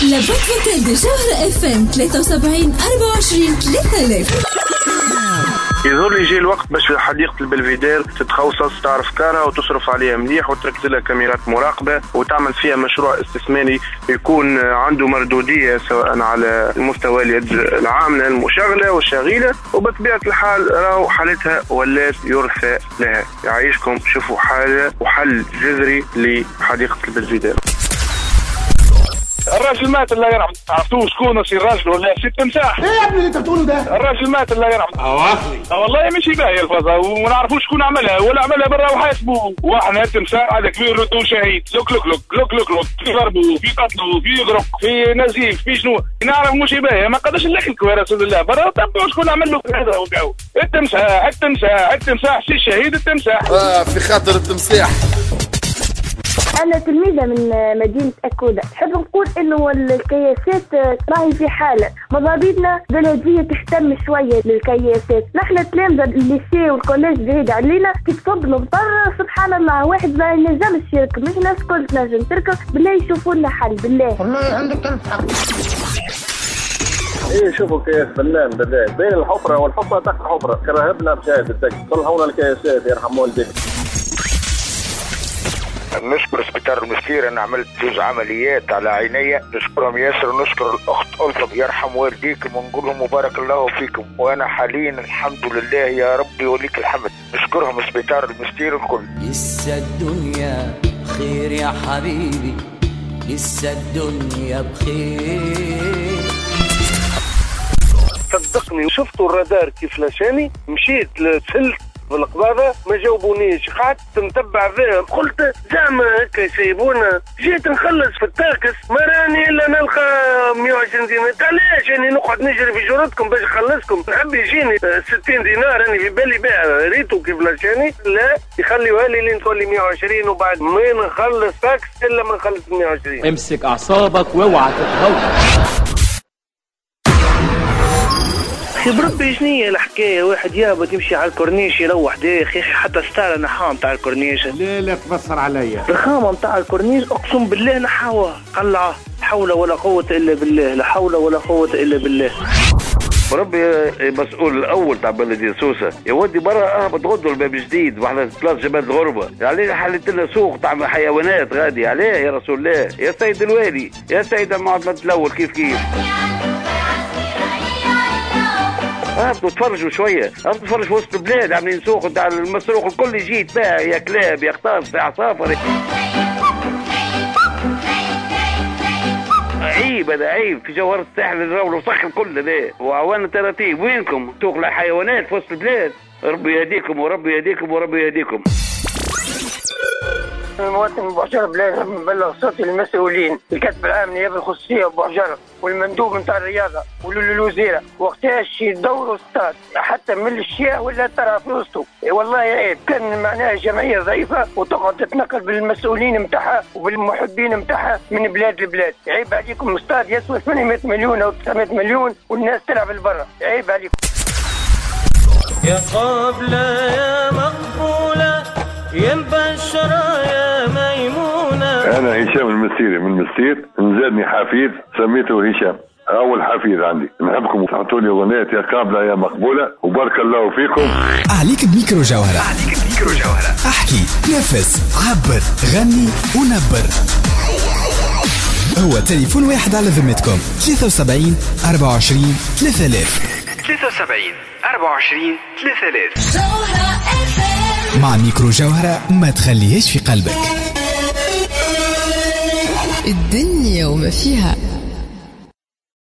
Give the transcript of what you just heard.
لابد فوتيل دي جوهرة اف ام 73 24 3000. يظهر لي جاي الوقت باش في حديقة البلفيدير تتخصص تعرف كارها وتصرف عليها مليح وتركز لها كاميرات مراقبة وتعمل فيها مشروع استثماري يكون عنده مردودية سواء على مستوى اليد العاملة المشغلة والشغيلة، وبطبيعة الحال راهو حالتها ولات يرثى لها. يعيشكم شوفوا حالة وحل جذري لحديقة البلفيدير. الراجل مات الله يرحمه، عرفتوه شكون سي الراجل ولا سي التمساح؟ ايه يا ابني اللي انت بتقوله ده؟ الراجل مات الله يرحمه. اواخلي والله ماشي باهي الفازة وما نعرفوش شكون عملها ولا عملها برا وحاسبوه. واحنا التمساح هذا كبير ردو شهيد لوك لوك لوك لوك لوك لوك في ضربه في قتله في يغرق في نزيف في شنو نعرف ماشي باهي ما قدرش نلكلكوا يا رسول الله برا تبعوا شكون عمل له هذا وبيعوا التمساح التمساح التمساح سي الشهيد التمساح. في خاطر التمساح. أنا تلميذة من مدينة أكودة، نحب نقول إنه الكياسات راهي في حالة، ماذا بيدنا بلدية تهتم شوية للكياسات، نحن تلامذة الليسي والكوليج بعيد علينا كي تصب المطر سبحان الله واحد ما ينجمش يركب، مش ناس كل تنجم تركب، بالله يشوفوا لنا حل بالله. والله عندك ألف حق. ايه شوفوا كياس فنان بالله بين الحفرة والحفرة تحت الحفرة كرهبنا بشاهد الدك صلحونا الكياسات يرحم والديك. نشكر سبيطار المستير، انا عملت جزء عمليات على عيني، نشكرهم ياسر ونشكر الاخت ألطف يرحم والديكم ونقول لهم مبارك الله فيكم، وانا حاليا الحمد لله يا ربي وليك الحمد. نشكرهم سبيطار المستير الكل. لسه الدنيا بخير يا حبيبي، لسه الدنيا بخير. صدقني شفتوا الرادار كيف لاشاني، مشيت لسلك بالقباضة ما جاوبونيش، قعدت نتبع فيهم قلت زعما هكا يسيبونا، جيت نخلص في التاكس ما راني الا نلقى 120 دينار. علاش يعني نقعد نجري في جرتكم باش نخلصكم؟ نحب يجيني 60 دينار راني في بالي بها ريتو كيف لاشاني، لا يخليوها لي لين تولي 120 وبعد ما نخلص تاكس الا ما نخلص 120. امسك اعصابك واوعى تتهور. بربي شنية الحكاية؟ واحد يهبط يمشي على الكورنيش يروح داخل حتى ستار نحاها متاع الكورنيش. لا تبصر عليا الخامة متاع الكورنيش اقسم بالله نحاوها قلعة، حول ولا قوة الا بالله، لا حول ولا قوة الا بالله. ربي مسؤول الاول تاع بلدية سوسة يا ودي برا اهبط غدوا الباب جديد واحنا ثلاث جبال الغربة، علينا حلت لنا سوق تاع حيوانات غادي عليه يا رسول الله. يا سيد الوالي يا سيد المعضلة الاول كيف تفرجوا شويه، تفرج في وسط البلاد عاملين سوق تاع المسروق الكل يجي يتباع يا كلاب يا خطاف يا عصافر. عيب هذا عيب في جوهرة الساحل الرول وصخ الكل ذا وعوان تراتيب. وينكم توقع حيوانات في وسط البلاد؟ ربي يهديكم وربي يهديكم وربي يهديكم. المواطن بوحجرة بلازم نبلغ صوتي للمسؤولين، الكاتب العام نيابة الخصوصية بوحجرة والمندوب نتاع الرياضة والوزيرة وقتاش يدوروا ستاد حتى من الشياء ولا ترى في وسطه. والله عيب، كان معناها جمعية ضعيفة وتقعد تتنقل بالمسؤولين نتاعها وبالمحبين نتاعها من بلاد لبلاد. عيب عليكم، ستاد يسوى 800 مليون أو 900 مليون والناس تلعب البرة. عيب عليكم. يا قابلة يا مقبولة يا مبشرة يا ميمونة. أنا هشام المسيري من المسير، نزادني حفيد سميته هشام، أول حفيد عندي. نحبكم تحطوا لي أغنية يا قابلة يا مقبولة وبارك الله فيكم. عليك بميكرو جوهرة، عليك بميكرو جوهرة، احكي نفس عبر غني ونبر. هو تليفون واحد على ذمتكم 73 24 3000 73 24 3000. مع ميكرو جوهرة ما تخليهاش في قلبك. الدنيا وما فيها.